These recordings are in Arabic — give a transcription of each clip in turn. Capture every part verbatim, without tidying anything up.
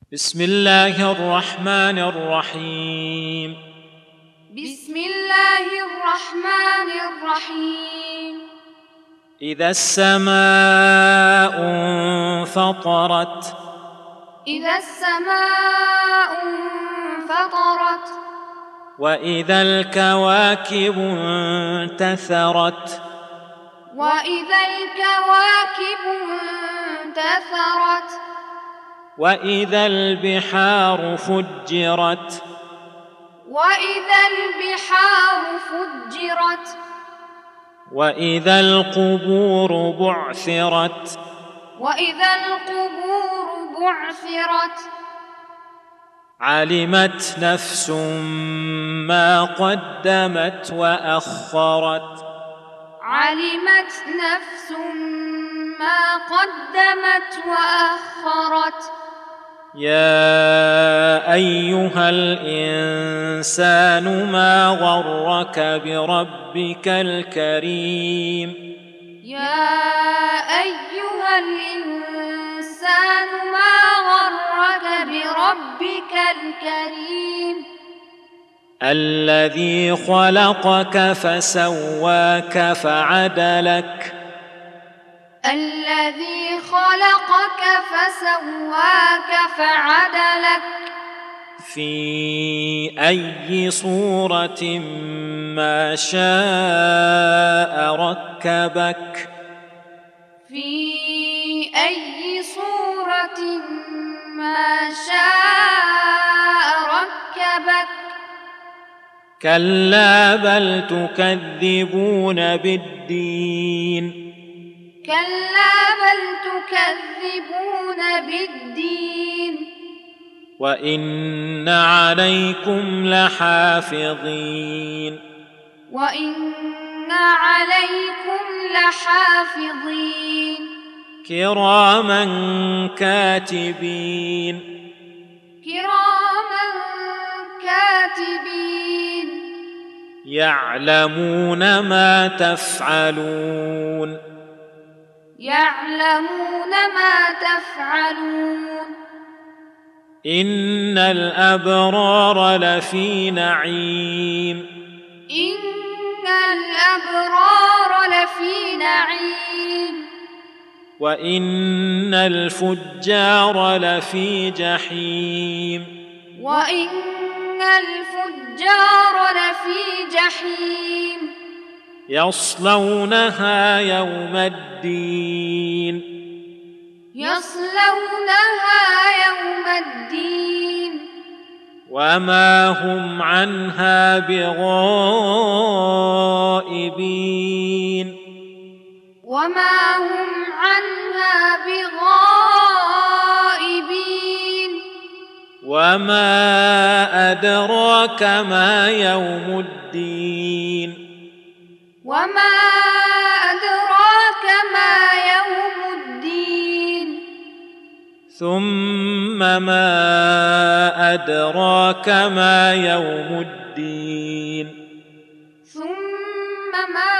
بسم الله الرحمن الرحيم. بسم الله الرحمن الرحيم. إذا السماء انفطرت. إذا السماء انفطرت. وإذا الكواكب انتثرت. وإذا الكواكب انتثرت. وإذا البحار فجرت. وإذا البحار فجرت. وإذا القبور بعثرت. وإذا القبور بعثرت. علمت نفس ما قدمت وأخرت. علمت نفس ما قدمت وأخرت. يا أيها الإنسان ما غرك بربك الكريم. يا أيها الإنسان ما غرك بربك الكريم. الذي خلقك فسواك فعدلك. الذي خلقك فسواك فعدلك. في أي صورة ما شاء ركبك. في أي صورة ما شاء ركبك. كلا بل تكذبون بالدين. كلا بل تكذبون بالدين. وإن عليكم لحافظين. وإن عليكم لحافظين. كراما كاتبين. كراما كاتبين. يعلمون ما تفعلون. يعلمون ما تفعلون. إن الأبرار لفي نعيم. إن الأبرار لفي نعيم. وإن الفجار لفي جحيم. وإن الفجار لفي جحيم. يصلونها يوم الدين. يصلونها يوم الدين. وما هم عنها بغائبين. وما هم عنها بغائبين. وما أدراك ما يوم الدين. وما أدراك ما يوم الدين. ثم ما أدراك ما يوم الدين. ثم ما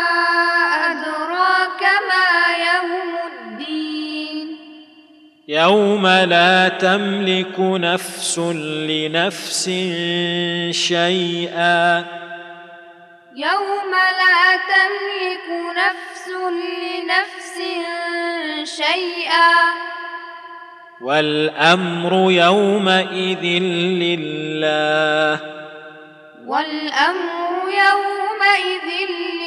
أدراك ما يوم الدين. يوم لا تملك نفس لنفس شيئا. يوم لا تملك نفس لنفس شيئا. والأمر يومئذ لله. والأمر يومئذ لله.